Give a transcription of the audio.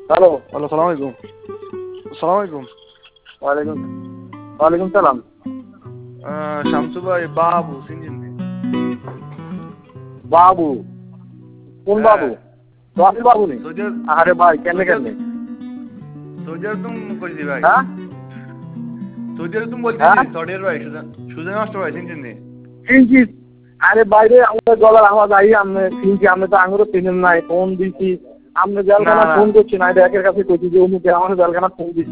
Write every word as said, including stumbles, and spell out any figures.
Hello hello, সালাম আলাইকুম। সালাম আলাইকুম। ওয়ালাইকুম ওয়ালাইকুম সালাম। আহ, শামসু ভাই, বাবু চিনছেন নি? বাবু? কোন হ্যাঁ, বাবু? সোহাগ বাবু নি? সৌদি আরব- আরে ভাই কেমনে সৌদি আরব- কেমনে? সৌদি আরব তুমি কইছি ভাই। হ্যাঁ সৌদি আরব তুমি বলতেছি, হ্যাঁ সৌদি আরব ভাই, সুজন সুজন মাস্টার ভাই চিনছেন নি? চিনছি। আরে বাইরে আমাদের গলার আওয়াজ আই আপনি চিনছি, আপনি তো আঙুরও চিনেন নাই, ফোন দিছি আপনি না জেলখানা না ফোন করছি না, এটা একের কাছে কইছি যে অমুকে আমার জেলখানা ফোন দিছি।